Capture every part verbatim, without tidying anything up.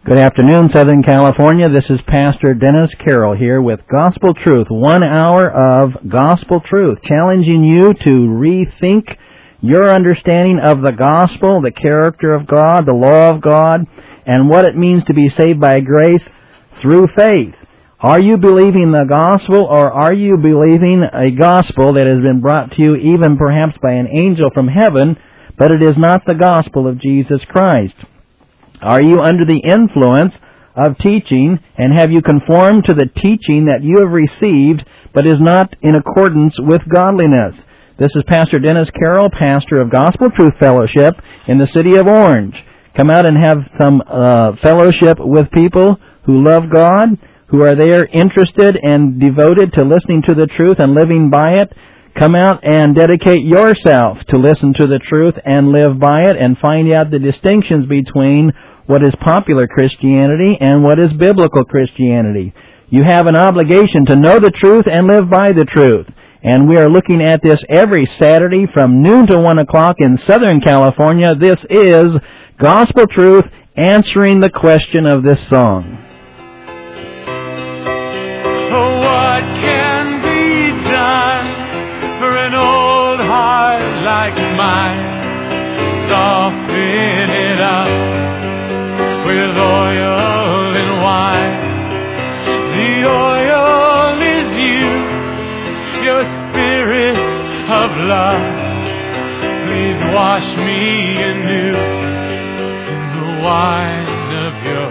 Good afternoon, Southern California. This is Pastor Dennis Carroll here with Gospel Truth, one hour of Gospel Truth, challenging you to rethink your understanding of the gospel, the character of God, the law of God, and what it means to be saved by grace through faith. Are you believing the gospel, or are you believing a gospel that has been brought to you even perhaps by an angel from heaven, but it is not the gospel of Jesus Christ? Are you under the influence of teaching, and have you conformed to the teaching that you have received, but is not in accordance with godliness? This is Pastor Dennis Carroll, pastor of Gospel Truth Fellowship in the city of Orange. Come out and have some uh, fellowship with people who love God, who are there interested and devoted to listening to the truth and living by it. Come out and dedicate yourself to listen to the truth and live by it, and find out the distinctions between what is popular Christianity and what is biblical Christianity. You have an obligation to know the truth and live by the truth. And we are looking at this every Saturday from noon to one o'clock in Southern California. This is Gospel Truth, answering the question of this song. Oh, what can be done for an old heart like mine? Soften it up with oil and wine. The oil is you, your spirit of love. Please wash me anew in the wine of your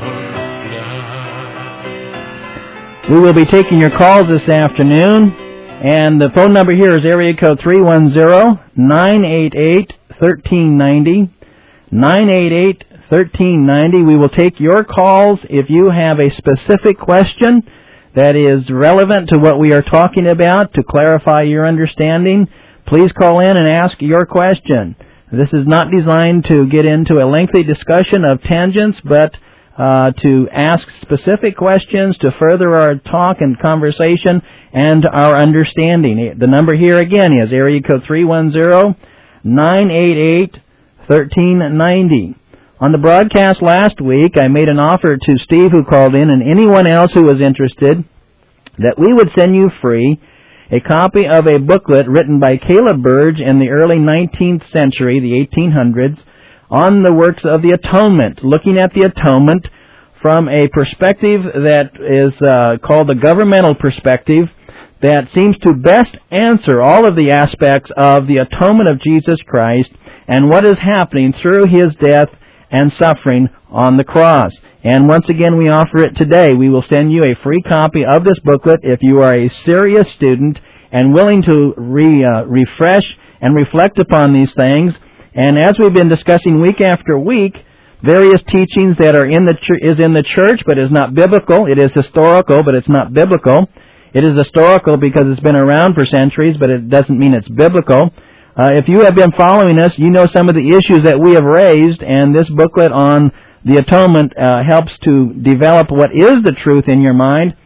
love. We will be taking your calls this afternoon, and the phone number here is area code three one zero, nine eight eight, one three nine zero, nine eight eight, one three nine zero. We will take your calls if you have a specific question that is relevant to what we are talking about, to clarify your understanding. Please call in and ask your question. This is not designed to get into a lengthy discussion of tangents, but uh, to ask specific questions to further our talk and conversation and our understanding. The number here again is area code three one zero, nine eight eight, one three nine zero. On the broadcast last week, I made an offer to Steve, who called in, and anyone else who was interested, that we would send you free a copy of a booklet written by Caleb Burge in the early nineteenth century, the eighteen hundreds, on the works of the atonement, looking at the atonement from a perspective that is uh, called the governmental perspective, that seems to best answer all of the aspects of the atonement of Jesus Christ and what is happening through His death and suffering on the cross. And once again, we offer it today. We will send you a free copy of this booklet if you are a serious student and willing to re, uh, refresh and reflect upon these things. And as we've been discussing week after week, various teachings that are in the ch- is in the church but is not biblical. It is historical, but it's not biblical. It is historical because it's been around for centuries, but it doesn't mean it's biblical. Uh, if you have been following us, you know some of the issues that we have raised, and this booklet on the atonement uh, helps to develop what is the truth in your mind.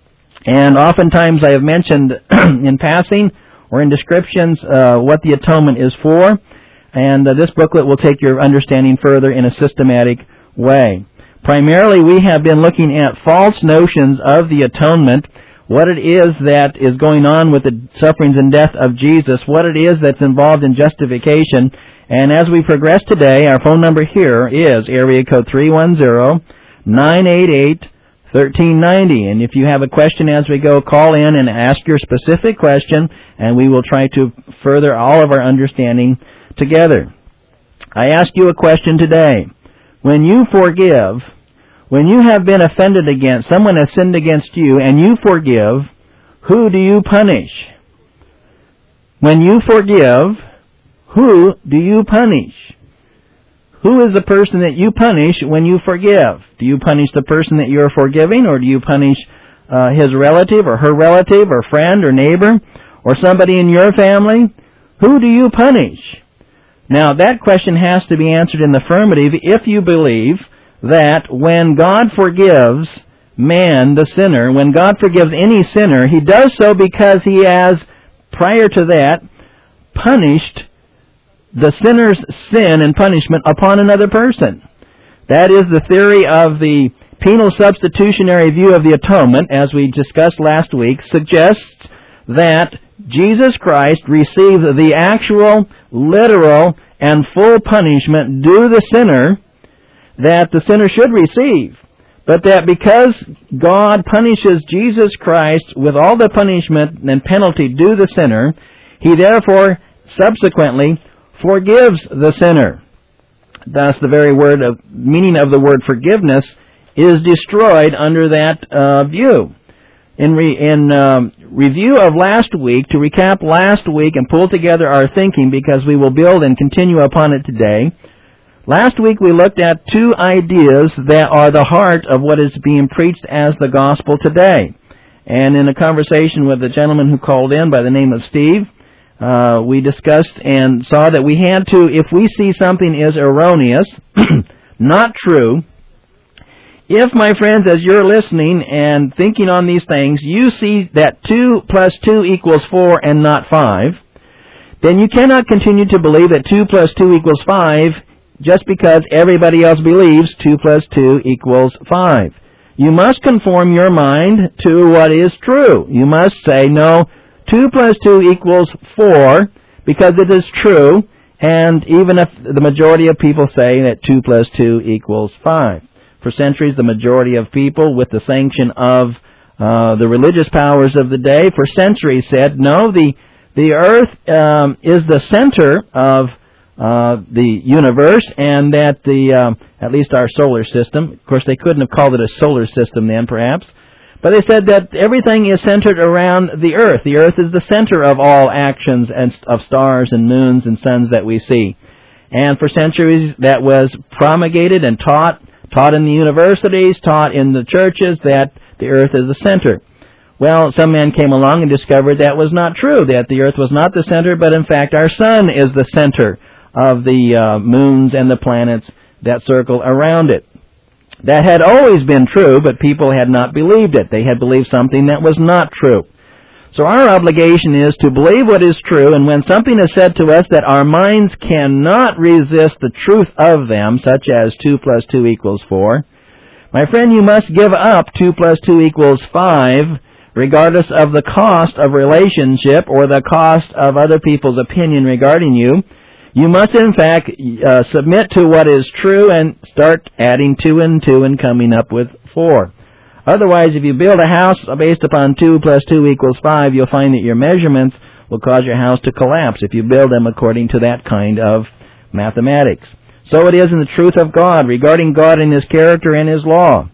And oftentimes I have mentioned in passing or in descriptions uh, what the atonement is for, and uh, this booklet will take your understanding further in a systematic way. Primarily, we have been looking at false notions of the atonement, what it is that is going on with the sufferings and death of Jesus, what it is that's involved in justification. And as we progress today, our phone number here is area code three one zero, nine eight eight, one three nine zero. And if you have a question as we go, call in and ask your specific question, and we will try to further all of our understanding together. I ask you a question today. When you forgive, when you have been offended against, someone has sinned against you, and you forgive, who do you punish? When you forgive, who do you punish? Who is the person that you punish when you forgive? Do you punish the person that you are forgiving, or do you punish uh, his relative or her relative or friend or neighbor or somebody in your family? Who do you punish? Now, that question has to be answered in the affirmative if you believe that when God forgives man, the sinner, when God forgives any sinner, He does so because He has, prior to that, punished the sinner's sin and punishment upon another person. That is the theory of the penal substitutionary view of the atonement, as we discussed last week, suggests that Jesus Christ received the actual, literal, and full punishment due the sinner that the sinner should receive. But that because God punishes Jesus Christ with all the punishment and penalty due the sinner, He therefore subsequently forgives the sinner. Thus, the very word of meaning of the word forgiveness is destroyed under that uh, view. In, re, in um, review of last week, to recap last week and pull together our thinking, because we will build and continue upon it today, last week we looked at two ideas that are the heart of what is being preached as the gospel today. And in a conversation with a gentleman who called in by the name of Steve, uh, we discussed and saw that we had to, if we see something is erroneous, not true, if, my friends, as you're listening and thinking on these things, you see that two plus two equals four and not five, then you cannot continue to believe that two plus two equals five just because everybody else believes two plus two equals five. You must conform your mind to what is true. You must say, no, two plus two equals four because it is true, and even if the majority of people say that two plus two equals five. For centuries, the majority of people, with the sanction of uh, the religious powers of the day, for centuries said, no, the the earth um, is the center of uh, the universe, and that the, um, at least our solar system, of course they couldn't have called it a solar system then perhaps, but they said that everything is centered around the earth. The earth is the center of all actions and of stars and moons and suns that we see. And for centuries that was promulgated and taught, taught in the universities, taught in the churches, that the earth is the center. Well, some man came along and discovered that was not true, that the earth was not the center, but in fact our sun is the center of the uh, moons and the planets that circle around it. That had always been true, but people had not believed it. They had believed something that was not true. So our obligation is to believe what is true, and when something is said to us that our minds cannot resist the truth of them, such as two plus two equals four, my friend, you must give up two plus two equals five, regardless of the cost of relationship or the cost of other people's opinion regarding you. You must, in fact, uh, submit to what is true and start adding two and two and coming up with four. Otherwise, if you build a house based upon two plus two equals five, you'll find that your measurements will cause your house to collapse if you build them according to that kind of mathematics. So it is in the truth of God, regarding God and His character and His law.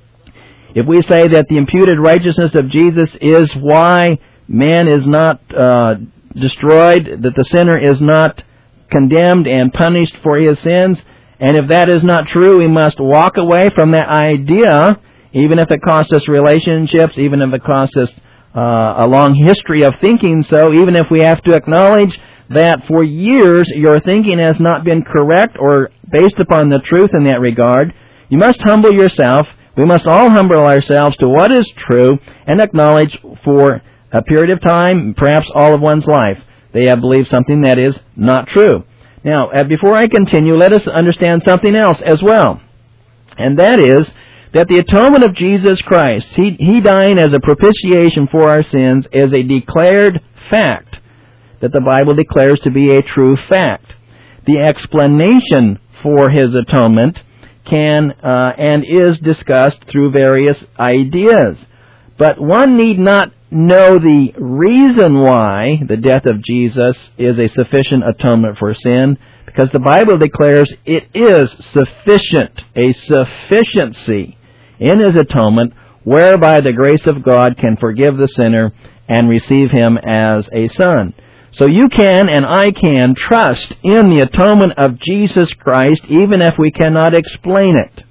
If we say that the imputed righteousness of Jesus is why man is not uh, destroyed, that the sinner is not condemned and punished for his sins, and if that is not true, we must walk away from that idea, even if it costs us relationships, even if it costs us uh, a long history of thinking so, even if we have to acknowledge that for years your thinking has not been correct or based upon the truth in that regard, you must humble yourself. We must all humble ourselves to what is true and acknowledge for a period of time, perhaps all of one's life, they have believed something that is not true. Now, uh, before I continue, let us understand something else as well, and that is that the atonement of Jesus Christ, He, he dying as a propitiation for our sins, is a declared fact that the Bible declares to be a true fact. The explanation for His atonement can uh, and is discussed through various ideas, but one need not know the reason why the death of Jesus is a sufficient atonement for sin, because the Bible declares it is sufficient, a sufficiency in His atonement, whereby the grace of God can forgive the sinner and receive him as a son. So you can and I can trust in the atonement of Jesus Christ, even if we cannot explain it.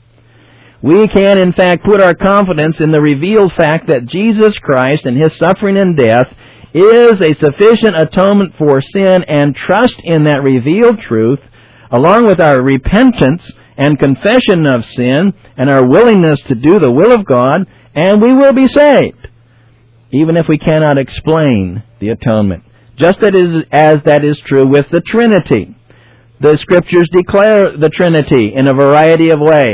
We can, in fact, put our confidence in the revealed fact that Jesus Christ and His suffering and death is a sufficient atonement for sin, and trust in that revealed truth, along with our repentance and confession of sin and our willingness to do the will of God, and we will be saved, even if we cannot explain the atonement. Just that is, as that is true with the Trinity. The Scriptures declare the Trinity in a variety of ways,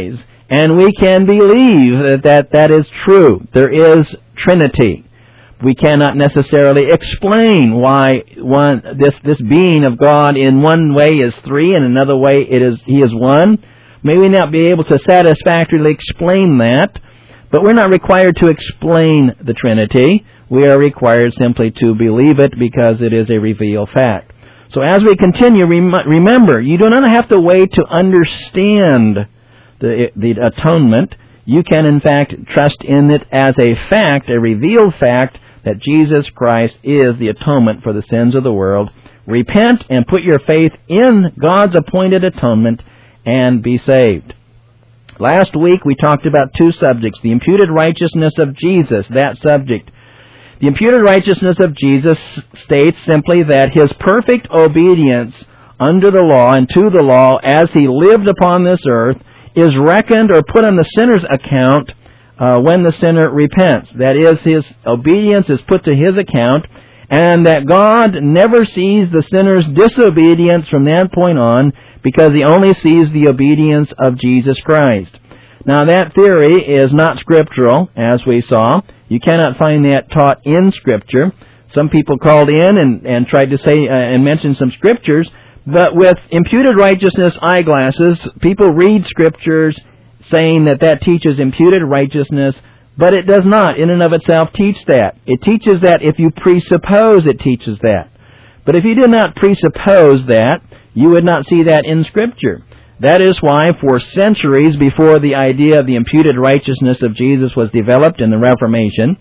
And we can believe that that, that is true. There is Trinity. We cannot necessarily explain why one this this being of God in one way is three, and another way it is He is one. May we not be able to satisfactorily explain that, but we're not required to explain the Trinity. We are required simply to believe it because it is a revealed fact. So as we continue, rem- remember, you do not have to wait to understand the, the atonement. You can, in fact, trust in it as a fact, a revealed fact, that Jesus Christ is the atonement for the sins of the world. Repent and put your faith in God's appointed atonement and be saved. Last week we talked about two subjects. The imputed righteousness of Jesus, that subject. The imputed righteousness of Jesus states simply that His perfect obedience under the law and to the law as He lived upon this earth is reckoned or put on the sinner's account uh, when the sinner repents. That is, his obedience is put to his account, and that God never sees the sinner's disobedience from that point on, because He only sees the obedience of Jesus Christ. Now, that theory is not scriptural, as we saw. You cannot find that taught in Scripture. Some people called in and, and tried to say uh, and mention some Scriptures, but with imputed righteousness eyeglasses, people read Scriptures saying that that teaches imputed righteousness, but it does not in and of itself teach that. It teaches that if you presuppose it teaches that. But if you do not presuppose that, you would not see that in Scripture. That is why for centuries before the idea of the imputed righteousness of Jesus was developed in the Reformation,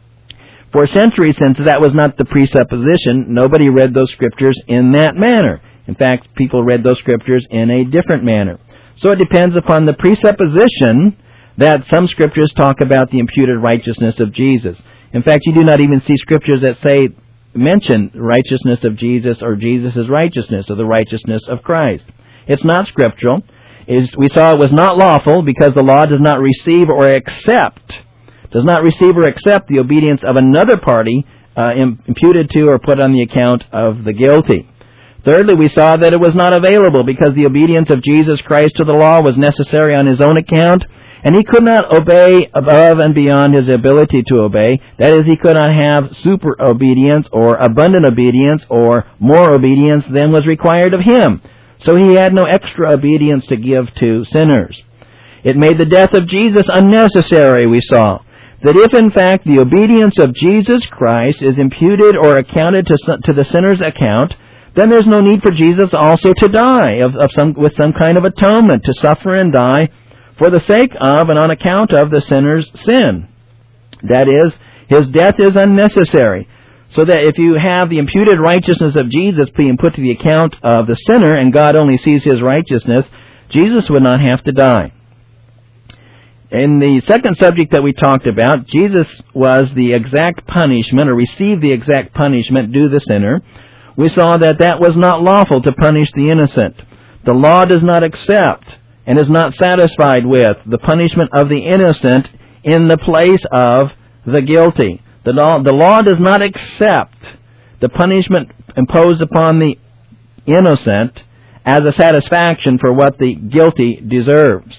for centuries since that was not the presupposition, nobody read those Scriptures in that manner. In fact, people read those Scriptures in a different manner. So it depends upon the presupposition that some Scriptures talk about the imputed righteousness of Jesus. In fact, you do not even see Scriptures that say, mention righteousness of Jesus or Jesus' righteousness or the righteousness of Christ. It's not scriptural. It's, we saw it was not lawful because the law does not receive or accept, does not receive or accept the obedience of another party uh, imputed to or put on the account of the guilty. Thirdly, we saw that it was not available because the obedience of Jesus Christ to the law was necessary on His own account, and He could not obey above and beyond His ability to obey. That is, He could not have super obedience or abundant obedience or more obedience than was required of Him. So He had no extra obedience to give to sinners. It made the death of Jesus unnecessary, we saw. That if in fact the obedience of Jesus Christ is imputed or accounted to, to the sinner's account, then there's no need for Jesus also to die of, of some, with some kind of atonement, to suffer and die for the sake of and on account of the sinner's sin. That is, His death is unnecessary. So that if you have the imputed righteousness of Jesus being put to the account of the sinner and God only sees His righteousness, Jesus would not have to die. In the second subject that we talked about, Jesus was the exact punishment or received the exact punishment due the sinner. We saw that that was not lawful to punish the innocent. The law does not accept and is not satisfied with the punishment of the innocent in the place of the guilty. The law, the law does not accept the punishment imposed upon the innocent as a satisfaction for what the guilty deserves.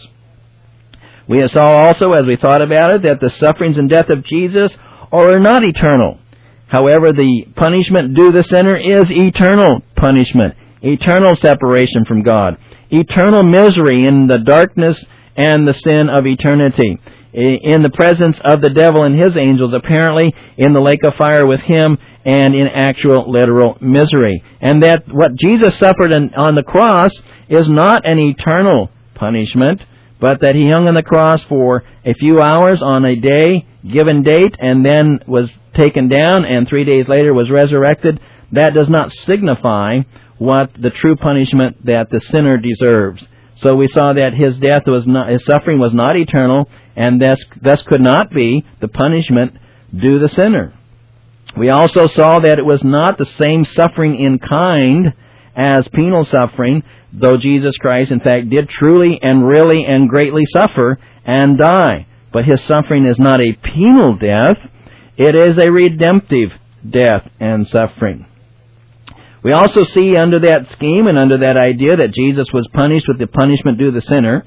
We saw also, as we thought about it, that the sufferings and death of Jesus are not eternal. However, the punishment due the sinner is eternal punishment, eternal separation from God, eternal misery in the darkness and the sin of eternity, in the presence of the devil and his angels, apparently in the lake of fire with him, and in actual literal misery. And that what Jesus suffered on the cross is not an eternal punishment, but that He hung on the cross for a few hours on a day, given date, and then was taken down, and three days later was resurrected. That does not signify what the true punishment that the sinner deserves. So we saw that His death was not, His suffering was not eternal, and thus, thus could not be the punishment due the sinner. We also saw that it was not the same suffering in kind as penal suffering, though Jesus Christ, in fact, did truly and really and greatly suffer and die. But His suffering is not a penal death. It is a redemptive death and suffering. We also see under that scheme and under that idea that Jesus was punished with the punishment due the sinner,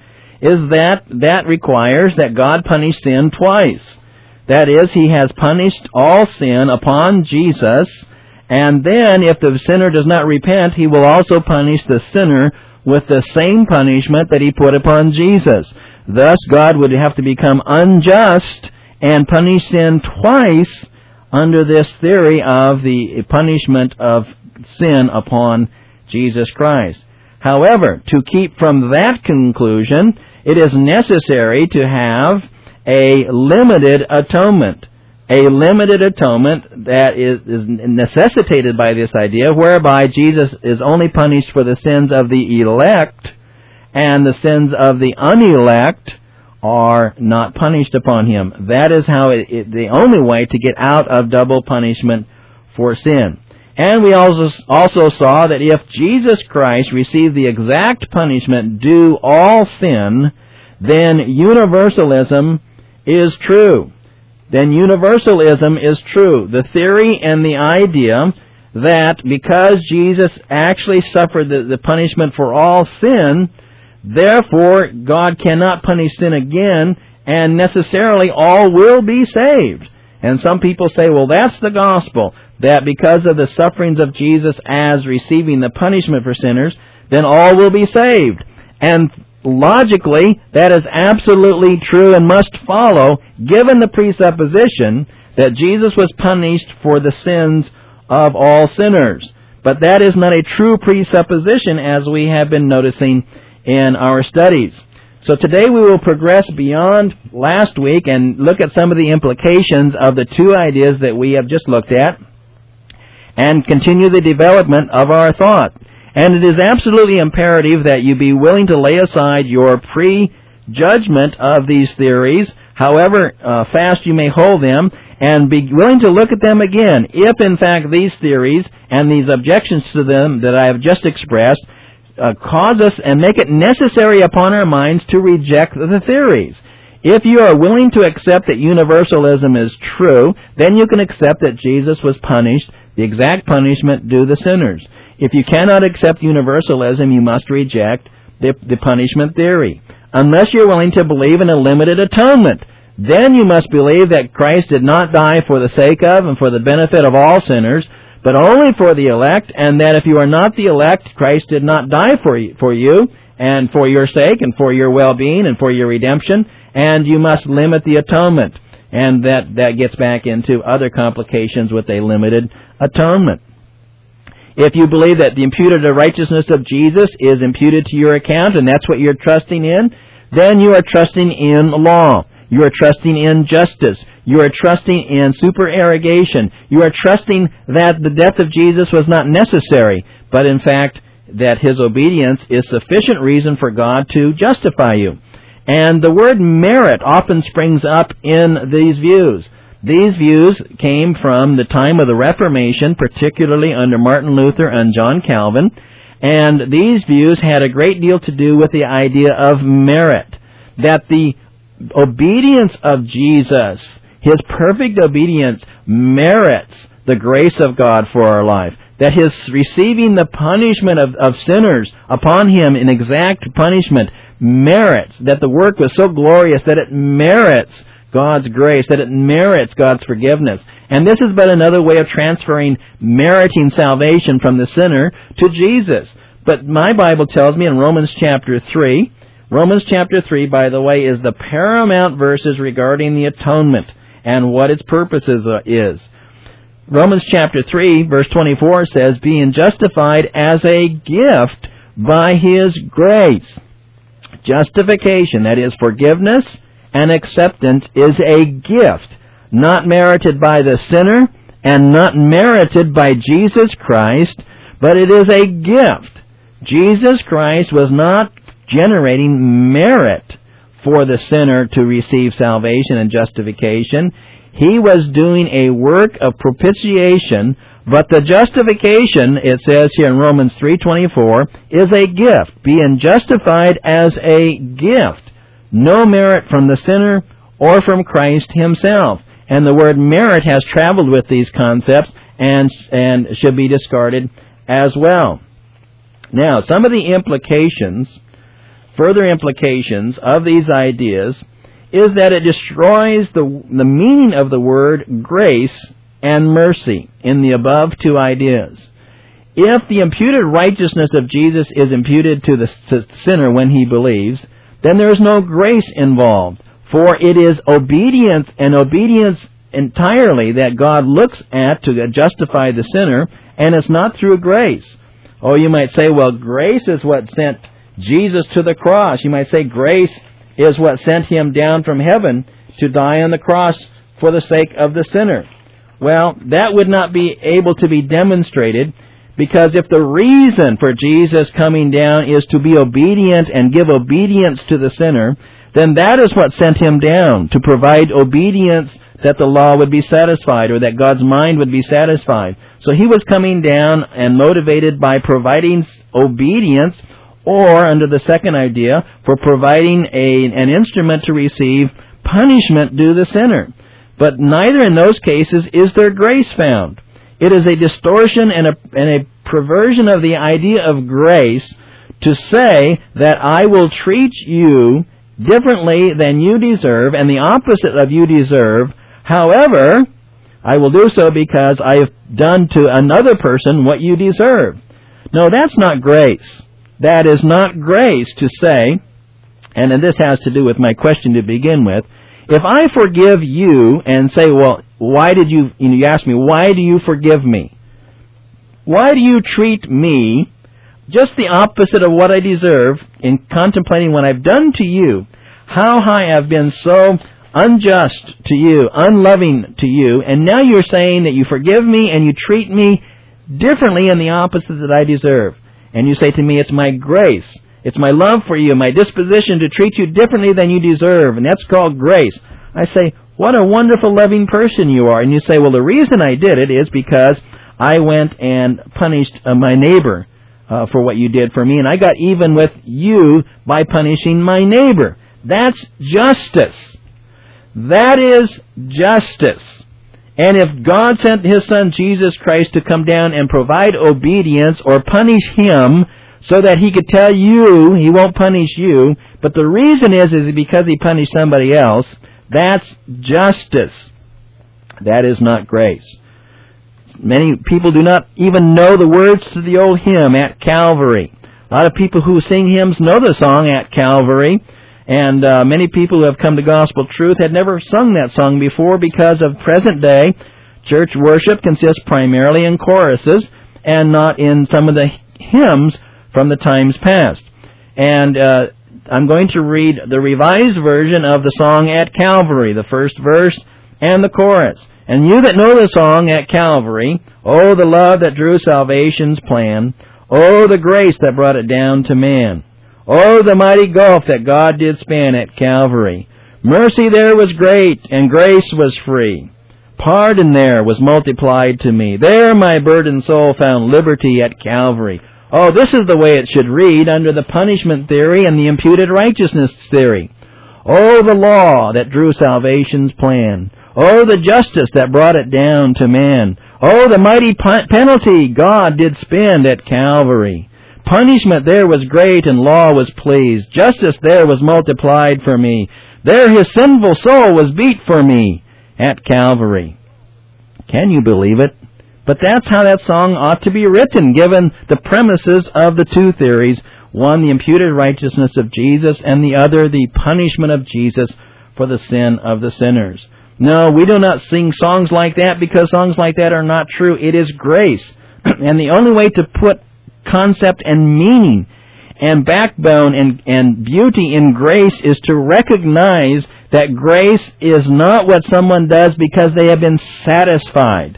is that that requires that God punish sin twice. That is, He has punished all sin upon Jesus, and then if the sinner does not repent, He will also punish the sinner with the same punishment that He put upon Jesus. Thus, God would have to become unjust and punish sin twice under this theory of the punishment of sin upon Jesus Christ. However, to keep from that conclusion, it is necessary to have a limited atonement. A limited atonement that is, is necessitated by this idea, whereby Jesus is only punished for the sins of the elect, and the sins of the unelect are not punished upon Him. That is how it, it, the only way to get out of double punishment for sin. And we also also saw that if Jesus Christ received the exact punishment due all sin, then universalism is true. Then universalism is true. The theory and the idea that because Jesus actually suffered the, the punishment for all sin, therefore God cannot punish sin again, and necessarily all will be saved. And some people say, well, that's the gospel, that because of the sufferings of Jesus as receiving the punishment for sinners, then all will be saved. And logically, that is absolutely true and must follow, given the presupposition that Jesus was punished for the sins of all sinners. But that is not a true presupposition, as we have been noticing in our studies. So today we will progress beyond last week and look at some of the implications of the two ideas that we have just looked at, and continue the development of our thought. And it is absolutely imperative that you be willing to lay aside your prejudgment of these theories, however uh, fast you may hold them, and be willing to look at them again, if in fact these theories and these objections to them that I have just expressed uh, cause us and make it necessary upon our minds to reject the theories. If you are willing to accept that universalism is true, then you can accept that Jesus was punished, the exact punishment due the sinners. If you cannot accept universalism, you must reject the, the punishment theory. Unless you're willing to believe in a limited atonement, then you must believe that Christ did not die for the sake of and for the benefit of all sinners, but only for the elect, and that if you are not the elect, Christ did not die for you, for you and for your sake and for your well-being and for your redemption, and you must limit the atonement. And that, that gets back into other complications with a limited atonement. If you believe that the imputed righteousness of Jesus is imputed to your account, and that's what you're trusting in, then you are trusting in law. You are trusting in justice. You are trusting in supererogation. You are trusting that the death of Jesus was not necessary, but in fact that His obedience is sufficient reason for God to justify you. And the word merit often springs up in these views. These views came from the time of the Reformation, particularly under Martin Luther and John Calvin, and these views had a great deal to do with the idea of merit, that the obedience of Jesus, His perfect obedience, merits the grace of God for our life, that His receiving the punishment of, of sinners upon Him in exact punishment merits, that the work was so glorious that it merits God's grace, that it merits God's forgiveness. And this is but another way of transferring meriting salvation from the sinner to Jesus. But my Bible tells me in Romans chapter three, Romans chapter three, by the way, is the paramount verses regarding the atonement and what its purposes is. Romans chapter three, verse twenty-four says, being justified as a gift by His grace. Justification, that is forgiveness and acceptance, is a gift, not merited by the sinner and not merited by Jesus Christ, but it is a gift. Jesus Christ was not generating merit for the sinner to receive salvation and justification. He was doing a work of propitiation, but the justification, it says here in Romans three twenty-four, is a gift, being justified as a gift. No merit from the sinner or from Christ Himself. And the word merit has traveled with these concepts and, and should be discarded as well. Now, some of the implications further implications of these ideas is that it destroys the, the meaning of the word grace and mercy in the above two ideas. If the imputed righteousness of Jesus is imputed to the sinner when he believes, then there is no grace involved, for it is obedience and obedience entirely that God looks at to justify the sinner, and it's not through grace. Oh, you might say, well, grace is what sent Jesus to the cross. You might say grace is what sent him down from heaven to die on the cross for the sake of the sinner. Well, that would not be able to be demonstrated, because if the reason for Jesus coming down is to be obedient and give obedience to the sinner, then that is what sent him down, to provide obedience that the law would be satisfied, or that God's mind would be satisfied. So he was coming down and motivated by providing obedience, or, under the second idea, for providing a, an instrument to receive punishment due the sinner. But neither in those cases is there grace found. It is a distortion and a, and a perversion of the idea of grace to say that I will treat you differently than you deserve and the opposite of you deserve. However, I will do so because I have done to another person what you deserve. No, that's not grace. That is not grace to say, and this has to do with my question to begin with, if I forgive you and say, well, why did you, you, know, you ask me, why do you forgive me? Why do you treat me just the opposite of what I deserve in contemplating what I've done to you, how I have been so unjust to you, unloving to you, and now you're saying that you forgive me and you treat me differently in the opposite that I deserve. And you say to me, it's my grace. It's my love for you, my disposition to treat you differently than you deserve, and that's called grace. I say, what a wonderful, loving person you are. And you say, well, the reason I did it is because I went and punished uh, my neighbor uh, for what you did for me, and I got even with you by punishing my neighbor. That's justice. That is justice. And if God sent His Son, Jesus Christ, to come down and provide obedience or punish Him so that He could tell you He won't punish you, but the reason is, is because He punished somebody else, that's justice. That is not grace. Many people do not even know the words to the old hymn, At Calvary. A lot of people who sing hymns know the song, At Calvary. And uh, many people who have come to Gospel Truth had never sung that song before, because of present day church worship consists primarily in choruses and not in some of the hymns from the times past. And uh, I'm going to read the revised version of the song At Calvary, the first verse and the chorus. And you that know the song At Calvary, oh, the love that drew salvation's plan, oh, the grace that brought it down to man. Oh, the mighty gulf that God did span at Calvary. Mercy there was great, and grace was free. Pardon there was multiplied to me. There my burdened soul found liberty at Calvary. Oh, this is the way it should read under the punishment theory and the imputed righteousness theory. Oh, the law that drew salvation's plan. Oh, the justice that brought it down to man. Oh, the mighty penalty God did spend at Calvary. Punishment there was great, and law was pleased. Justice there was multiplied for me. There His sinful soul was beat for me at Calvary. Can you believe it? But that's how that song ought to be written, given the premises of the two theories. One, the imputed righteousness of Jesus, and the other, the punishment of Jesus for the sin of the sinners. No, we do not sing songs like that because songs like that are not true. It is grace. And the only way to put concept and meaning and backbone and, and beauty in grace is to recognize that grace is not what someone does because they have been satisfied,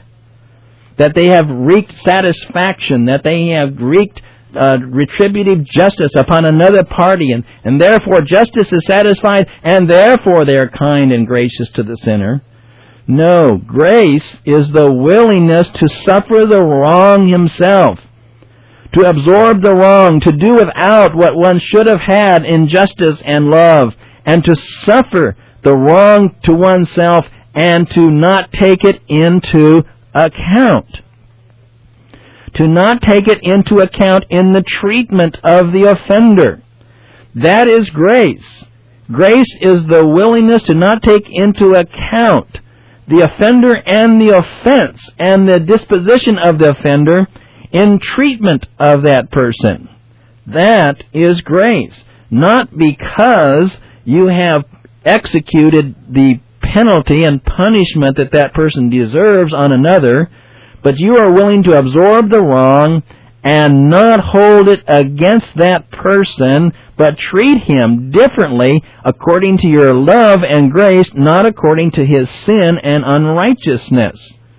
that they have wreaked satisfaction, that they have wreaked uh, retributive justice upon another party, and, and therefore justice is satisfied, and therefore they are kind and gracious to the sinner. No, grace is the willingness to suffer the wrong himself, to absorb the wrong, to do without what one should have had in justice and love, and to suffer the wrong to oneself and to not take it into account. To not take it into account in the treatment of the offender. That is grace. Grace is the willingness to not take into account the offender and the offense and the disposition of the offender in treatment of that person. That is grace. Not because you have executed the penalty and punishment that that person deserves on another, but you are willing to absorb the wrong and not hold it against that person, but treat him differently according to your love and grace, not according to his sin and unrighteousness.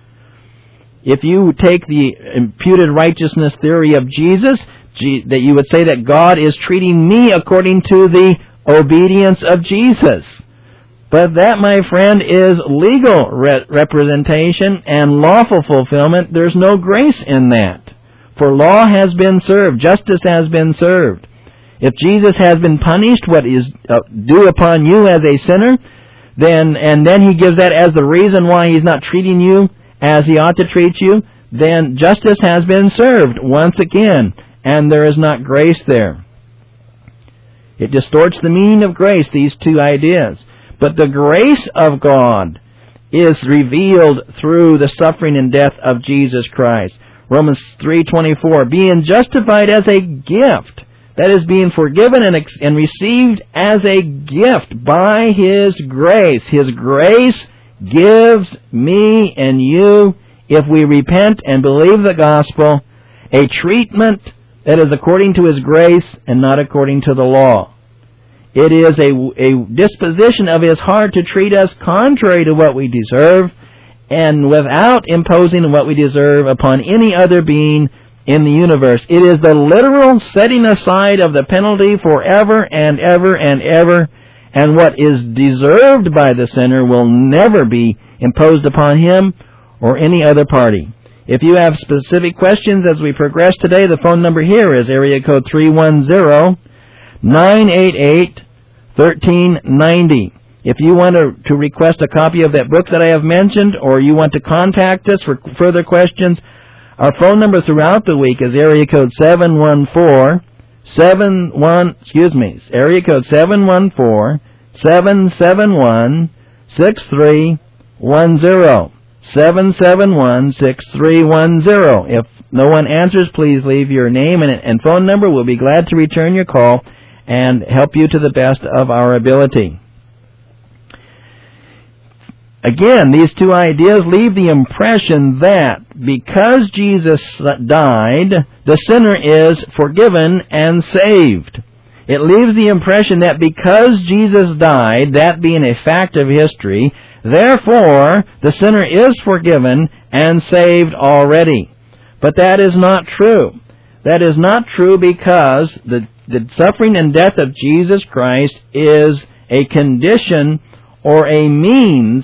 If you take the imputed righteousness theory of Jesus, that you would say that God is treating me according to the obedience of Jesus. But that, my friend, is legal re- representation and lawful fulfillment. There's no grace in that. For law has been served, justice has been served. If Jesus has been punished, what is uh, due upon you as a sinner, then and then he gives that as the reason why he's not treating you as he ought to treat you, then justice has been served once again, and there is not grace there. It distorts the meaning of grace, these two ideas. But the grace of God is revealed through the suffering and death of Jesus Christ. Romans three twenty-four, being justified as a gift, that is, being forgiven and, ex- and received as a gift by His grace. His grace gives me and you, if we repent and believe the gospel, a treatment that is according to His grace and not according to the law. It is a, a disposition of His heart to treat us contrary to what we deserve and without imposing what we deserve upon any other being in the universe. It is the literal setting aside of the penalty forever and ever and ever, and what is deserved by the sinner will never be imposed upon him or any other party. If you have specific questions as we progress today, the phone number here is area code three one zero, nine eight eight, one three nine zero. If you want to, to request a copy of that book that I have mentioned, or you want to contact us for further questions, our phone number throughout the week is area code seven one four, seven one, excuse me, area code seven one four, seven seven one, six three one zero. seven seven one, six three one zero. If no one answers, please leave your name and, and phone number. We'll be glad to return your call and help you to the best of our ability. Again, these two ideas leave the impression that because Jesus died, the sinner is forgiven and saved. It leaves the impression that because Jesus died, that being a fact of history, therefore the sinner is forgiven and saved already. But that is not true. That is not true because the, the suffering and death of Jesus Christ is a condition or a means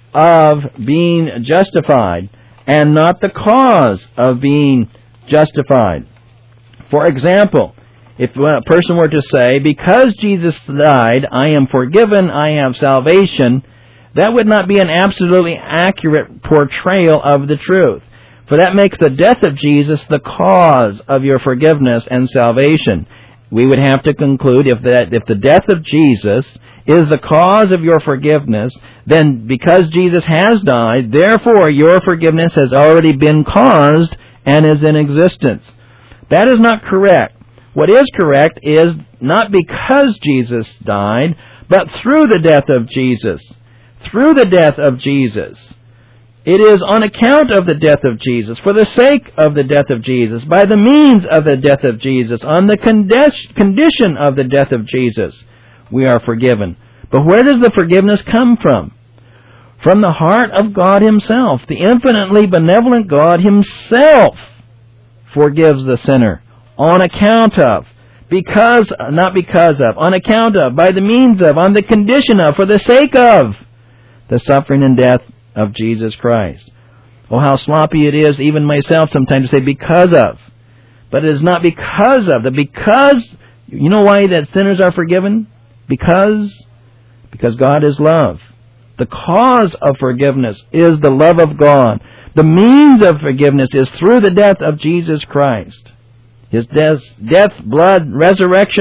of being justified and not the cause of being justified. For example, if a person were to say, because Jesus died, I am forgiven, I have salvation, that would not be an absolutely accurate portrayal of the truth. For that makes the death of Jesus the cause of your forgiveness and salvation. We would have to conclude if that if the death of Jesus is the cause of your forgiveness, then because Jesus has died, therefore your forgiveness has already been caused and is in existence. That is not correct. What is correct is not because Jesus died, but through the death of Jesus. Through the death of Jesus. It is on account of the death of Jesus, for the sake of the death of Jesus, by the means of the death of Jesus, on the condition of the death of Jesus, we are forgiven. But where does the forgiveness come from? From the heart of God Himself. The infinitely benevolent God Himself forgives the sinner on account of, because, not because of, on account of, by the means of, on the condition of, for the sake of the suffering and death of Jesus Christ. Oh, how sloppy it is, even myself sometimes, to say because of. But it is not because of. The because, you know why that sinners are forgiven? Because, because God is love. The cause of forgiveness is the love of God. The means of forgiveness is through the death of Jesus Christ. His death, death, blood, resurrection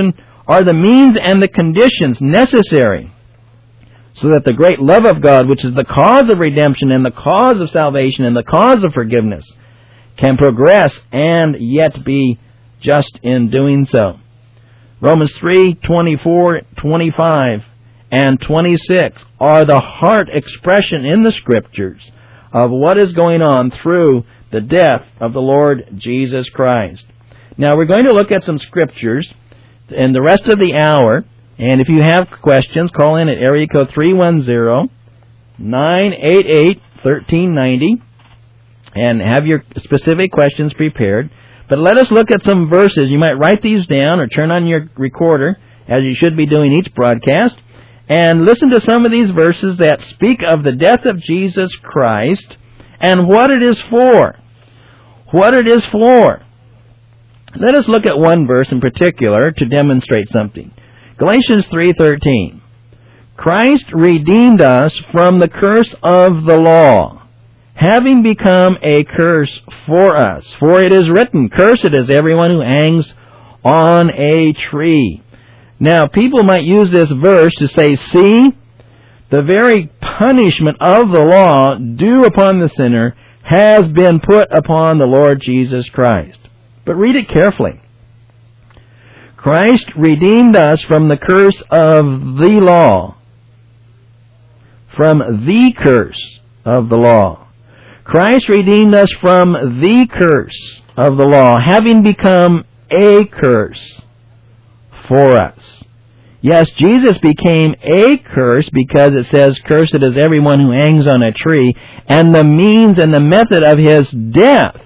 are the means and the conditions necessary so that the great love of God, which is the cause of redemption and the cause of salvation and the cause of forgiveness, can progress and yet be just in doing so. Romans three, twenty-four, twenty-five, and twenty-six are the heart expression in the Scriptures of what is going on through the death of the Lord Jesus Christ. Now we're going to look at some Scriptures in the rest of the hour, and if you have questions, call in at area code three one zero, nine eight eight, one three nine zero and have your specific questions prepared. But let us look at some verses. You might write these down or turn on your recorder, as you should be doing each broadcast, and listen to some of these verses that speak of the death of Jesus Christ and what it is for. What it is for. Let us look at one verse in particular to demonstrate something. Galatians three thirteen. Christ redeemed us from the curse of the law, having become a curse for us. For it is written, cursed is everyone who hangs on a tree. Now, people might use this verse to say, see, the very punishment of the law due upon the sinner has been put upon the Lord Jesus Christ. But read it carefully. Christ redeemed us from the curse of the law. From the curse of the law. Christ redeemed us from the curse of the law, having become a curse for us. Yes, Jesus became a curse because it says, cursed is everyone who hangs on a tree, and the means and the method of his death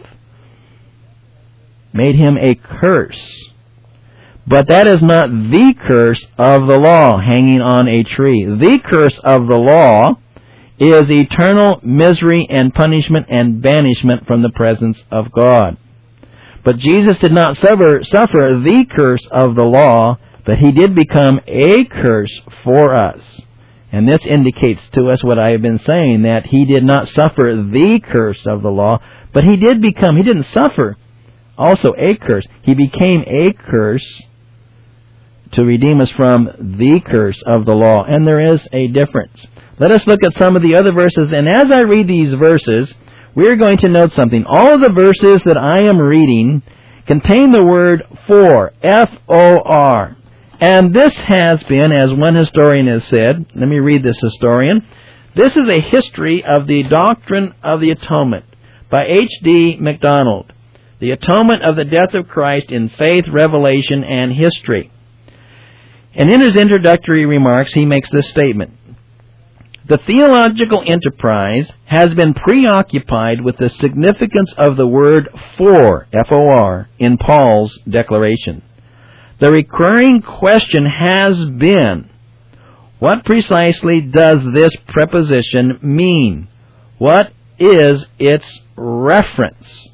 made him a curse. But that is not the curse of the law, hanging on a tree. The curse of the law is eternal misery and punishment and banishment from the presence of God. But Jesus did not suffer, suffer the curse of the law, but he did become a curse for us. And this indicates to us what I have been saying, that he did not suffer the curse of the law, but he did become, he didn't suffer also a curse. He became a curse to redeem us from the curse of the law. And there is a difference. Let us look at some of the other verses, and as I read these verses, we're going to note something. All of the verses that I am reading contain the word for, F O R. And this has been, as one historian has said, let me read this historian, this is a history of the doctrine of the atonement by H D MacDonald, the atonement of the death of Christ in faith, revelation, and history. And in his introductory remarks, he makes this statement. The theological enterprise has been preoccupied with the significance of the word for, F O R, in Paul's declaration. The recurring question has been, what precisely does this preposition mean? What is its reference?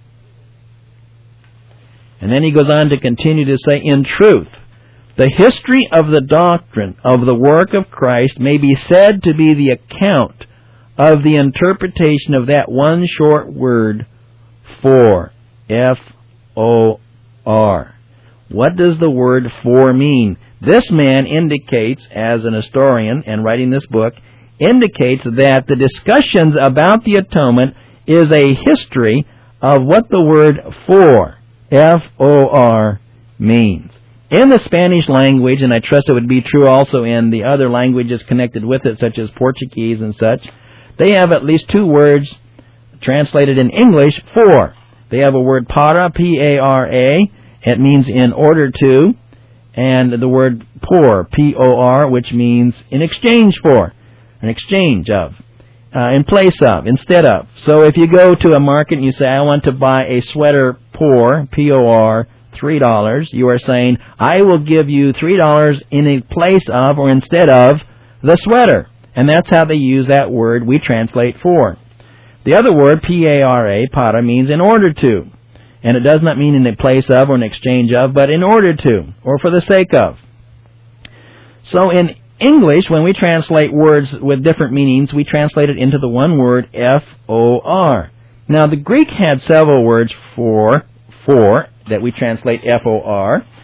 And then he goes on to continue to say, in truth, the history of the doctrine of the work of Christ may be said to be the account of the interpretation of that one short word, for, F O R. What does the word for mean? This man indicates, as an historian and writing this book, indicates that the discussions about the atonement is a history of what the word for, F O R, means. In the Spanish language, and I trust it would be true also in the other languages connected with it, such as Portuguese and such, they have at least two words translated in English, for. They have a word para, P A R A, it means in order to, and the word por, P O R, which means in exchange for, an exchange of, uh, in place of, instead of. So if you go to a market and you say, I want to buy a sweater por, P O R, three dollars, you are saying, I will give you three dollars in a place of or instead of the sweater. And that's how they use that word we translate for. The other word, P A R A, para, means in order to. And it does not mean in a place of or in exchange of, but in order to, or for the sake of. So in English, when we translate words with different meanings, we translate it into the one word, F O R. Now, the Greek had several words for, for, that we translate F O R,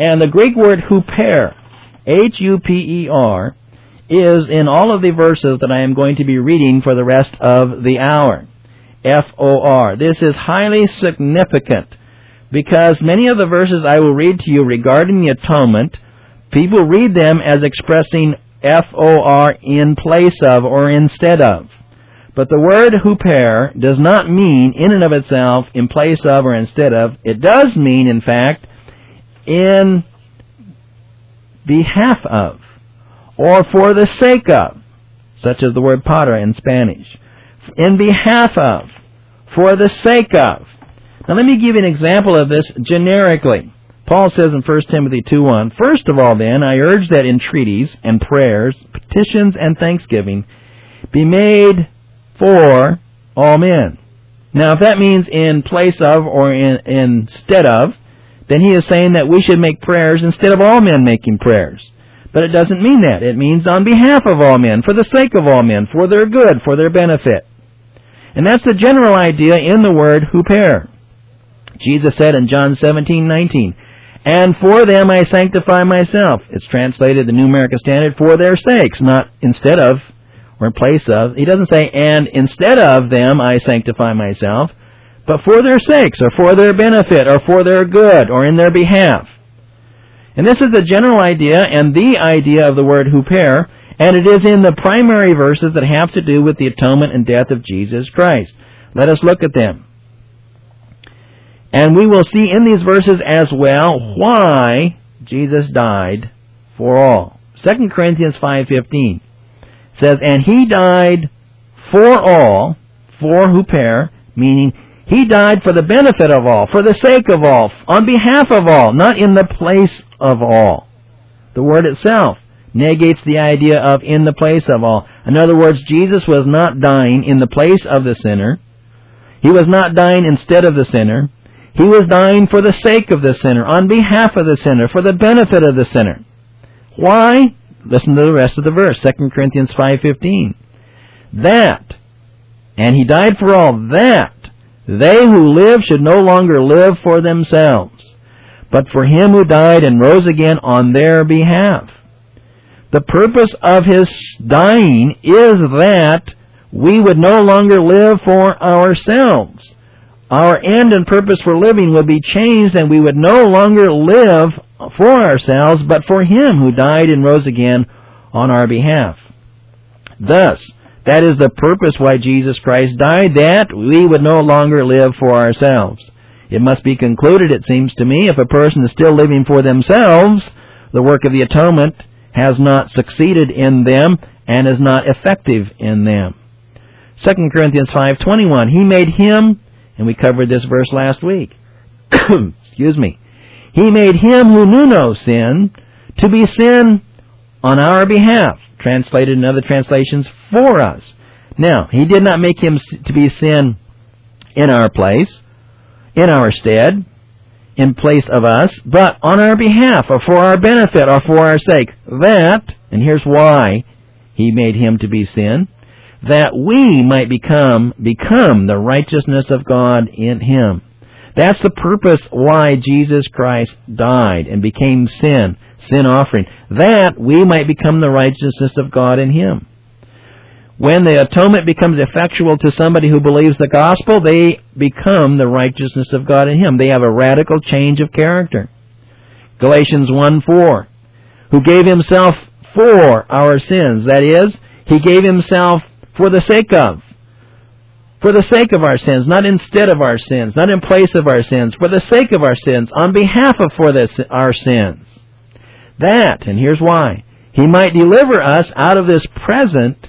And the Greek word huper, H U P E R, is in all of the verses that I am going to be reading for the rest of the hour. F O R. This is highly significant because many of the verses I will read to you regarding the atonement, people read them as expressing F O R in place of or instead of. But the word huper does not mean in and of itself in place of or instead of. It does mean, in fact, in behalf of or for the sake of, such as the word para in Spanish. In behalf of, for the sake of. Now let me give you an example of this generically. Paul says in First Timothy two one, First of all then, I urge that entreaties and prayers, petitions and thanksgiving be made for all men. Now if that means in place of or in, instead of, then he is saying that we should make prayers instead of all men making prayers. But it doesn't mean that. It means on behalf of all men, for the sake of all men, for their good, for their benefit. And that's the general idea in the word huper. Jesus said in John seventeen nineteen, And for them I sanctify myself. It's translated the New American Standard, for their sakes, not instead of or in place of. He doesn't say, and instead of them I sanctify myself, but for their sakes, or for their benefit, or for their good, or in their behalf. And this is the general idea and the idea of the word huper, and it is in the primary verses that have to do with the atonement and death of Jesus Christ. Let us look at them. And we will see in these verses as well why Jesus died for all. Second Corinthians five fifteen says, And he died for all, for huper, meaning he died for the benefit of all, for the sake of all, on behalf of all, not in the place of all. The word itself negates the idea of in the place of all. In other words, Jesus was not dying in the place of the sinner. He was not dying instead of the sinner. He was dying for the sake of the sinner, on behalf of the sinner, for the benefit of the sinner. Why? Listen to the rest of the verse, Second Corinthians five fifteen. That, and he died for all, that they who live should no longer live for themselves, but for him who died and rose again on their behalf. The purpose of his dying is that we would no longer live for ourselves. Our end and purpose for living would be changed, and we would no longer live for ourselves, but for him who died and rose again on our behalf. Thus, that is the purpose why Jesus Christ died, that we would no longer live for ourselves. It must be concluded, it seems to me, if a person is still living for themselves, the work of the atonement has not succeeded in them and is not effective in them. Second Corinthians five twenty-one, he made him, and we covered this verse last week, excuse me, he made him who knew no sin to be sin on our behalf, translated in other translations, for us. Now, he did not make him to be sin in our place, in our stead, in place of us, but on our behalf, or for our benefit, or for our sake. That, and here's why he made him to be sin, that we might become become the righteousness of God in him. That's the purpose why Jesus Christ died and became sin, sin offering, that we might become the righteousness of God in him. When the atonement becomes effectual to somebody who believes the gospel, they become the righteousness of God in him. They have a radical change of character. Galatians one four, who gave himself for our sins. That is, he gave himself for the sake of. For the sake of our sins, not instead of our sins, not in place of our sins, for the sake of our sins, on behalf of for the, our sins. That, and here's why, he might deliver us out of this present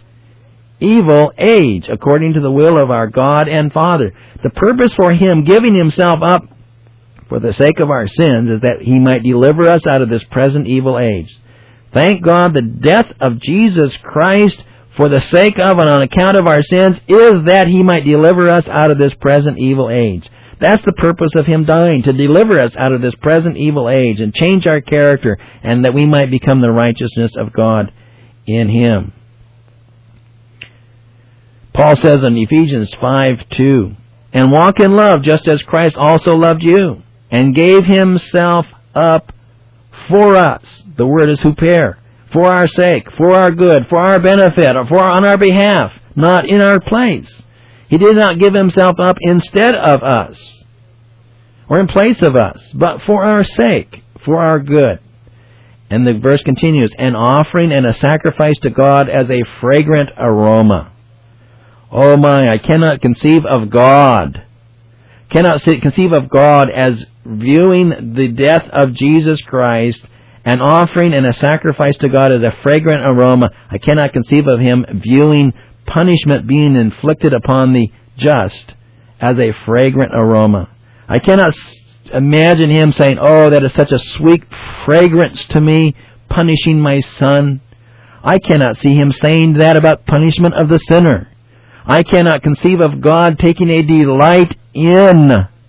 evil age, according to the will of our God and Father. The purpose for him giving himself up for the sake of our sins is that he might deliver us out of this present evil age. Thank God the death of Jesus Christ for the sake of and on account of our sins is that he might deliver us out of this present evil age. That's the purpose of him dying, to deliver us out of this present evil age and change our character, and that we might become the righteousness of God in him. Paul says in Ephesians five two, and walk in love just as Christ also loved you and gave himself up for us. The word is huper. For our sake, for our good, for our benefit, or for on our behalf, not in our place. He did not give himself up instead of us, or in place of us, but for our sake, for our good. And the verse continues, an offering and a sacrifice to God as a fragrant aroma. Oh my, I cannot conceive of God, cannot conceive of God as viewing the death of Jesus Christ, an offering and a sacrifice to God as a fragrant aroma. I cannot conceive of Him viewing punishment being inflicted upon the just as a fragrant aroma. I cannot imagine Him saying, oh, that is such a sweet fragrance to me, punishing my son. I cannot see Him saying that about punishment of the sinner. I cannot conceive of God taking a delight in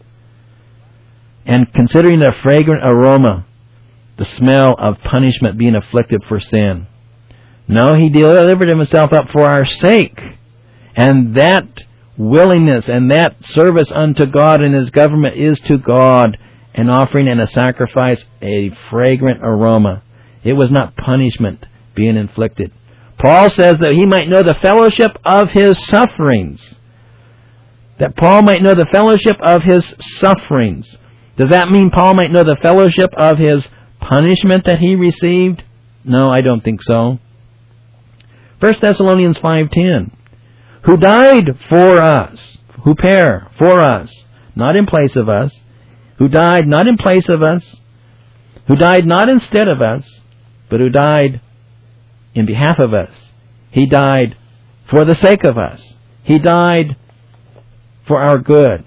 and considering the fragrant aroma, the smell of punishment being afflicted for sin. No, He delivered Himself up for our sake. And that willingness and that service unto God and His government is to God an offering and a sacrifice, a fragrant aroma. It was not punishment being inflicted. Paul says that he might know the fellowship of His sufferings. That Paul might know the fellowship of His sufferings. Does that mean Paul might know the fellowship of His punishment that he received? No, I don't think so. First Thessalonians five ten. Who died for us. Huper, for us. Not in place of us. Who died not in place of us. Who died not instead of us. But who died in behalf of us. He died for the sake of us. He died for our good.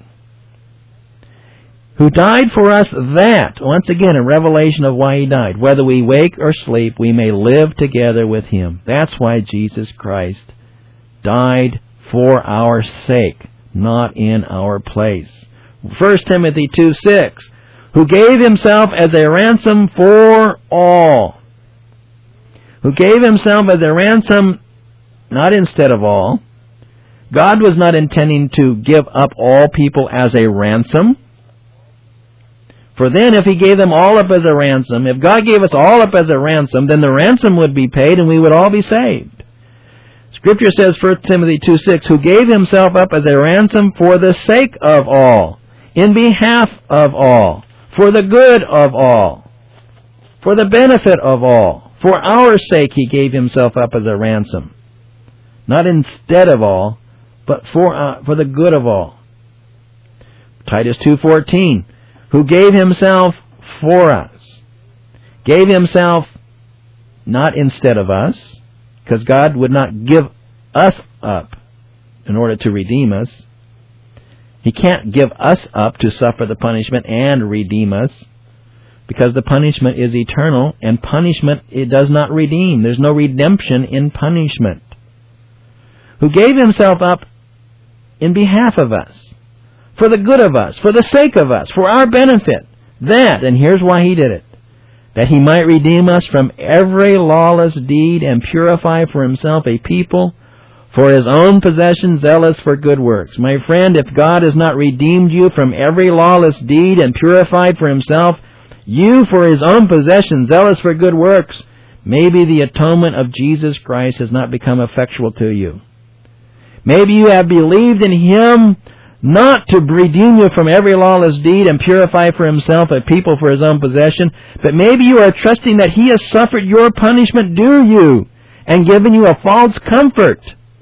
Who died for us that, once again, a revelation of why He died. Whether we wake or sleep, we may live together with Him. That's why Jesus Christ died for our sake, not in our place. First Timothy two six, who gave Himself as a ransom for all. Who gave Himself as a ransom, not instead of all. God was not intending to give up all people as a ransom. For then if He gave them all up as a ransom, if God gave us all up as a ransom, then the ransom would be paid and we would all be saved. Scripture says, First Timothy two six, who gave Himself up as a ransom for the sake of all, in behalf of all, for the good of all, for the benefit of all. For our sake He gave Himself up as a ransom. Not instead of all, but for uh, for the good of all. Titus two fourteen, who gave Himself for us. Gave Himself not instead of us, because God would not give us up in order to redeem us. He can't give us up to suffer the punishment and redeem us, because the punishment is eternal, and punishment, it does not redeem. There's no redemption in punishment. Who gave Himself up in behalf of us, for the good of us, for the sake of us, for our benefit. That, and here's why He did it, that He might redeem us from every lawless deed and purify for Himself a people for His own possession, zealous for good works. My friend, if God has not redeemed you from every lawless deed and purified for Himself you for His own possession, zealous for good works, maybe the atonement of Jesus Christ has not become effectual to you. Maybe you have believed in Him not to redeem you from every lawless deed and purify for Himself a people for His own possession, but maybe you are trusting that He has suffered your punishment due you and given you a false comfort.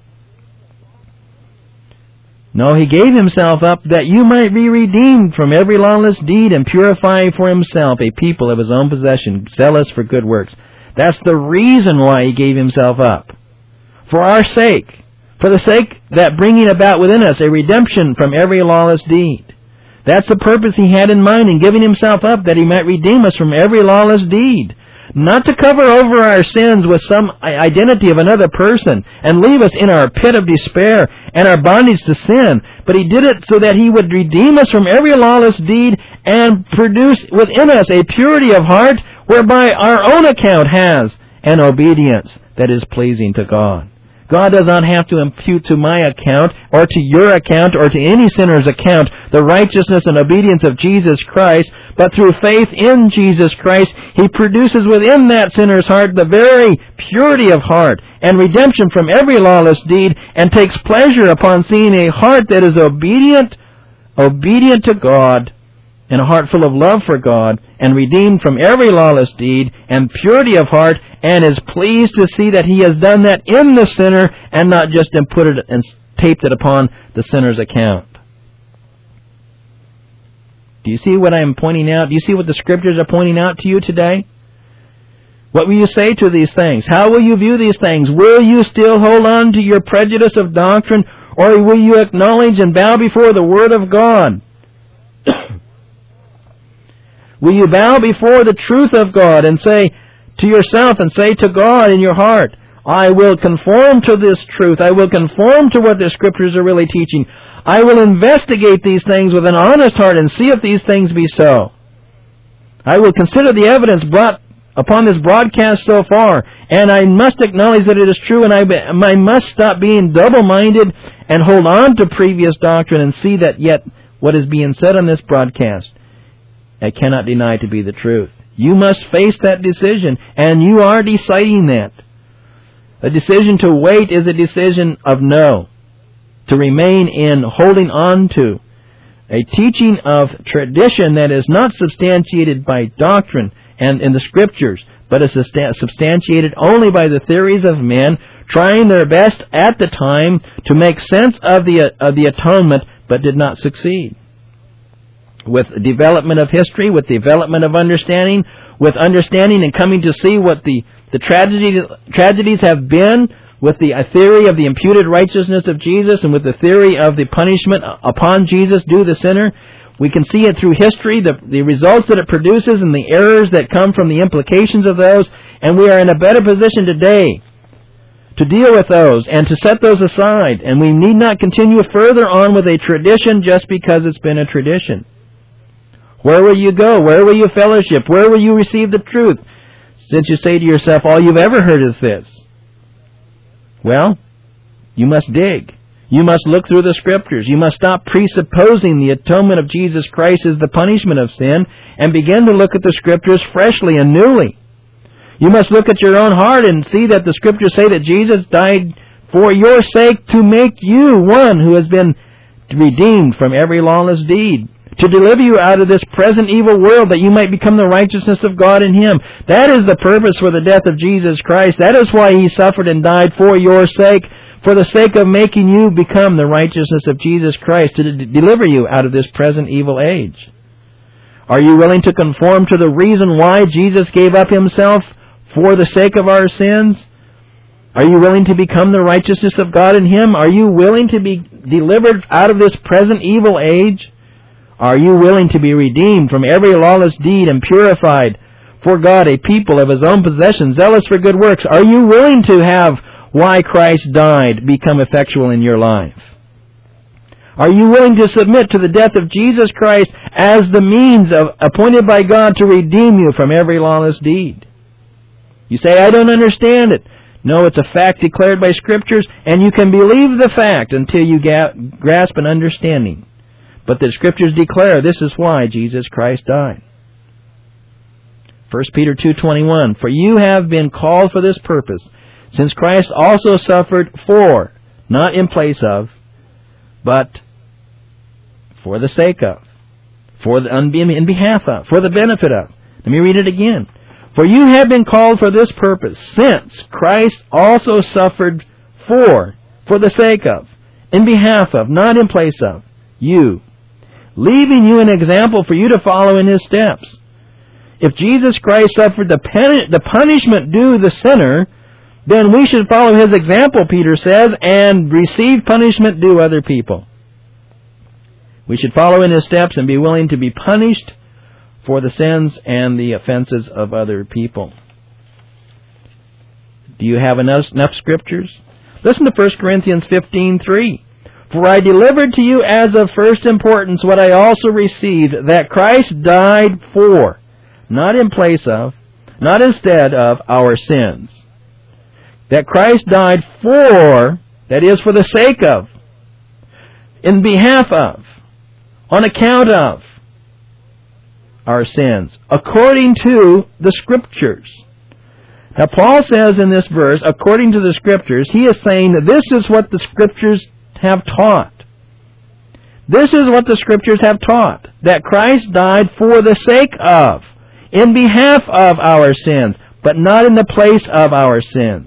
No, He gave Himself up that you might be redeemed from every lawless deed and purify for Himself a people of His own possession, zealous for good works. That's the reason why He gave Himself up. For our sake. For the sake that bringing about within us a redemption from every lawless deed. That's the purpose He had in mind in giving Himself up, that He might redeem us from every lawless deed. Not to cover over our sins with some identity of another person and leave us in our pit of despair and our bondage to sin, but He did it so that He would redeem us from every lawless deed and produce within us a purity of heart whereby our own account has an obedience that is pleasing to God. God does not have to impute to my account or to your account or to any sinner's account the righteousness and obedience of Jesus Christ, but through faith in Jesus Christ, He produces within that sinner's heart the very purity of heart and redemption from every lawless deed, and takes pleasure upon seeing a heart that is obedient, obedient to God, and a heart full of love for God, and redeemed from every lawless deed and purity of heart, and is pleased to see that He has done that in the sinner and not just put it and taped it upon the sinner's account. Do you see what I am pointing out? Do you see what the Scriptures are pointing out to you today? What will you say to these things? How will you view these things? Will you still hold on to your prejudice of doctrine, or will you acknowledge and bow before the Word of God? Will you bow before the truth of God and say to yourself and say to God in your heart, I will conform to this truth. I will conform to what the Scriptures are really teaching. I will investigate these things with an honest heart and see if these things be so. I will consider the evidence brought upon this broadcast so far, and I must acknowledge that it is true, and I, I must stop being double-minded and hold on to previous doctrine and see that yet what is being said on this broadcast I cannot deny to be the truth. You must face that decision, and you are deciding that. A decision to wait is a decision of no. To remain in holding on to a teaching of tradition that is not substantiated by doctrine and in the Scriptures, but is substantiated only by the theories of men, trying their best at the time to make sense of the, of the atonement, but did not succeed. With development of history, with development of understanding, with understanding and coming to see what the, the tragedies, tragedies have been, with the theory of the imputed righteousness of Jesus, and with the theory of the punishment upon Jesus due the sinner, we can see it through history, the, the results that it produces and the errors that come from the implications of those, and we are in a better position today to deal with those and to set those aside, and we need not continue further on with a tradition just because it's been a tradition. Where will you go? Where will you fellowship? Where will you receive the truth? Since you say to yourself, all you've ever heard is this. Well, you must dig. You must look through the Scriptures. You must stop presupposing the atonement of Jesus Christ as the punishment of sin and begin to look at the Scriptures freshly and newly. You must look at your own heart and see that the Scriptures say that Jesus died for your sake to make you one who has been redeemed from every lawless deed, to deliver you out of this present evil world, that you might become the righteousness of God in Him. That is the purpose for the death of Jesus Christ. That is why He suffered and died for your sake, for the sake of making you become the righteousness of Jesus Christ, to d- deliver you out of this present evil age. Are you willing to conform to the reason why Jesus gave up Himself for the sake of our sins? Are you willing to become the righteousness of God in Him? Are you willing to be delivered out of this present evil age? Are you willing to be redeemed from every lawless deed and purified for God, a people of His own possession, zealous for good works? Are you willing to have why Christ died become effectual in your life? Are you willing to submit to the death of Jesus Christ as the means of, appointed by God to redeem you from every lawless deed? You say, I don't understand it. No, it's a fact declared by Scriptures, and you can believe the fact until you ga- grasp an understanding. But the Scriptures declare this is why Jesus Christ died. First Peter two twenty-one, for you have been called for this purpose, since Christ also suffered for, not in place of, but for the sake of, for the in behalf of, for the benefit of. Let me read it again. For you have been called for this purpose, since Christ also suffered for, for the sake of, in behalf of, not in place of, you, leaving you an example for you to follow in His steps. If Jesus Christ suffered the, pen- the punishment due the sinner, then we should follow His example, Peter says, and receive punishment due other people. We should follow in His steps and be willing to be punished for the sins and the offenses of other people. Do you have enough, enough Scriptures? Listen to First Corinthians fifteen three. For I delivered to you as of first importance what I also received, that Christ died for, not in place of, not instead of, our sins. that Christ died for, that is, for the sake of, in behalf of, on account of our sins, according to the Scriptures. Now, Paul says in this verse, according to the Scriptures, he is saying that this is what the Scriptures have taught. This is what the Scriptures have taught, that Christ died for the sake of, in behalf of our sins, but not in the place of our sins.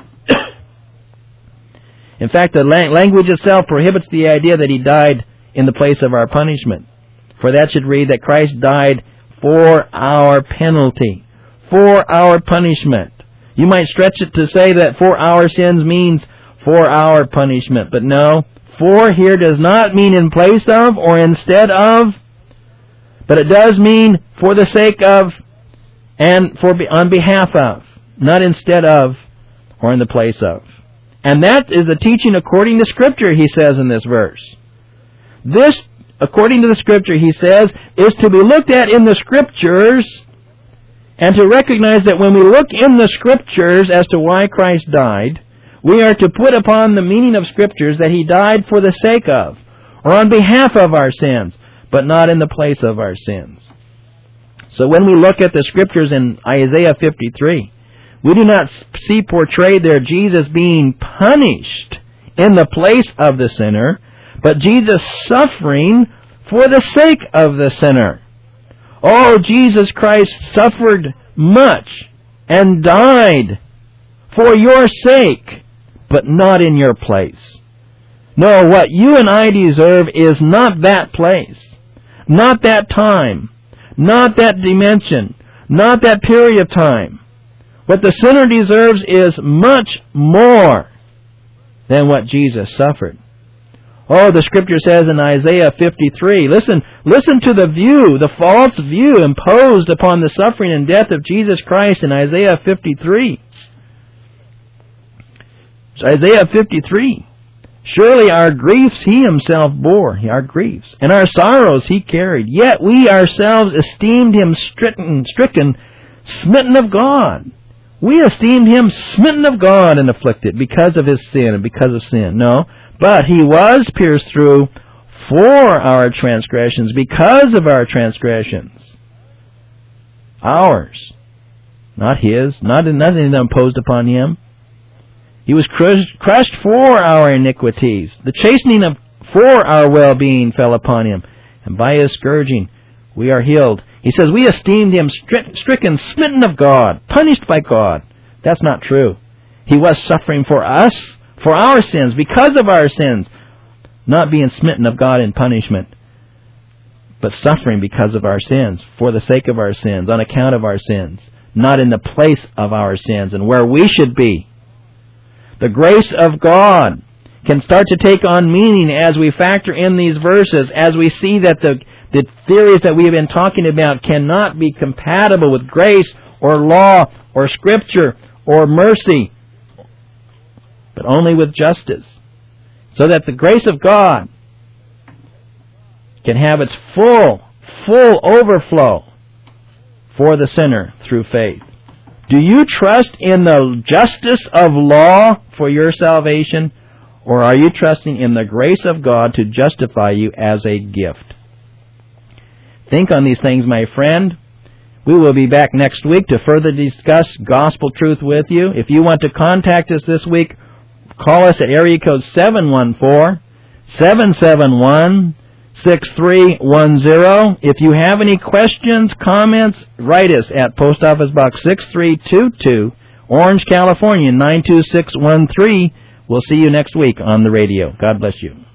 In fact, the language itself prohibits the idea that He died in the place of our punishment. For that should read that Christ died for our penalty, for our punishment. You might stretch it to say that for our sins means for our punishment, but no. For here does not mean in place of or instead of, but it does mean for the sake of and for on behalf of, not instead of or in the place of. And that is the teaching according to Scripture, he says in this verse. This, according to the Scripture, he says, is to be looked at in the Scriptures and to recognize that when we look in the Scriptures as to why Christ died, we are to put upon the meaning of Scriptures that He died for the sake of, or on behalf of our sins, but not in the place of our sins. So when we look at the Scriptures in Isaiah fifty-three, we do not see portrayed there Jesus being punished in the place of the sinner, but Jesus suffering for the sake of the sinner. Oh, Jesus Christ suffered much and died for your sake, but not in your place. No, what you and I deserve is not that place, not that time, not that dimension, not that period of time. What the sinner deserves is much more than what Jesus suffered. Oh, the Scripture says in Isaiah fifty-three, listen, listen to the view, the false view imposed upon the suffering and death of Jesus Christ in Isaiah fifty-three. Isaiah fifty-three. Surely our griefs He Himself bore, our griefs, and our sorrows He carried. Yet we ourselves esteemed Him stricken, stricken, smitten of God. We esteemed Him smitten of God and afflicted because of His sin and because of sin. No, but He was pierced through for our transgressions, because of our transgressions. Ours. Not His, not nothing imposed upon Him. He was crushed for our iniquities. The chastening of for our well-being fell upon Him, and by His scourging we are healed. He says, we esteemed Him stri- stricken, smitten of God, punished by God. That's not true. He was suffering for us, for our sins, because of our sins, not being smitten of God in punishment, but suffering because of our sins, for the sake of our sins, on account of our sins, not in the place of our sins and where we should be. The grace of God can start to take on meaning as we factor in these verses, as we see that the, the theories that we have been talking about cannot be compatible with grace or law or Scripture or mercy, but only with justice. So that the grace of God can have its full, full overflow for the sinner through faith. Do you trust in the justice of law for your salvation, or are you trusting in the grace of God to justify you as a gift? Think on these things, my friend. We will be back next week to further discuss gospel truth with you. If you want to contact us this week, call us at area code seven one four, seven seven one, six three one zero. If you have any questions, comments, write us at Post Office Box six three two two, Orange, California, nine two six one three. We'll see you next week on the radio. God bless you.